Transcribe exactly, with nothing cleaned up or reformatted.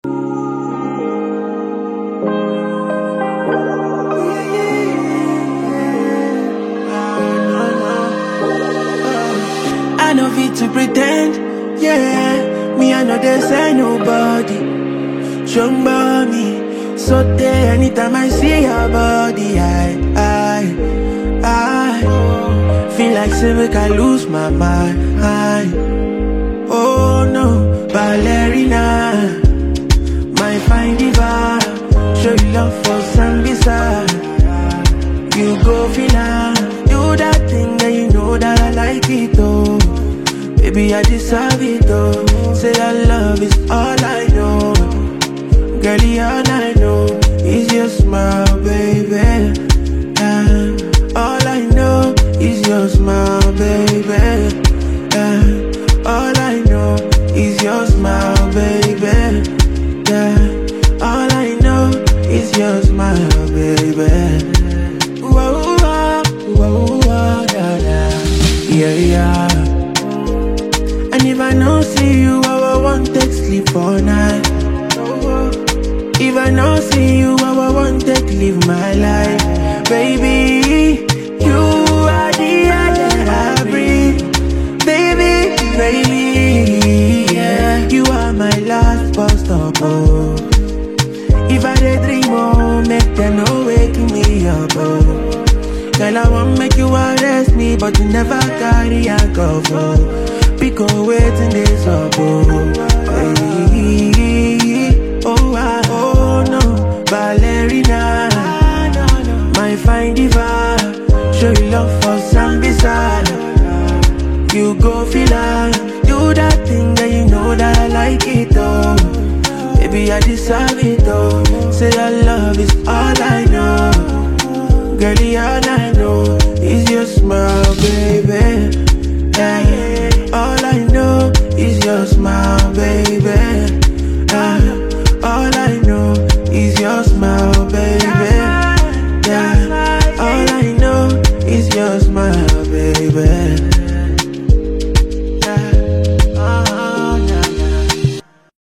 I know fit to pretend, yeah. Me, I know there's ain't nobody. Show me, so there anytime I see your body, I, I, I feel like say make I lose my mind. I, oh no, ballerina, my fine diva, show you love for Sambisa. You go feel am, do that thing and you know that I like it oh. Baby I deserve it oh. Say that love is all I know. Girlie all I know is your smile baby. uh, All I know is your smile baby. uh, All I know is your smile baby. yeah. All I know is your smile baby. Whoa, whoa, whoa, whoa, yeah, yeah, yeah, yeah. And if I don't see you, I won't take sleep for night. If I don't see you, I won't take live my life. Baby, you are the air that I breathe. Baby, baby, yeah. You are my last bus stop, oh. If I did dream, oh, make them no wake me up, oh. Girl, I won't make you arrest me, but you never carry a cover. Because waiting this up, oh. Hey, oh, I, oh, no, ballerina, my fine diva, show you love for Sambisa. You go feel am, do that thing that you know that I like it, oh. Baby, I deserve it, oh. Say that love is all I know. Girlie, all I know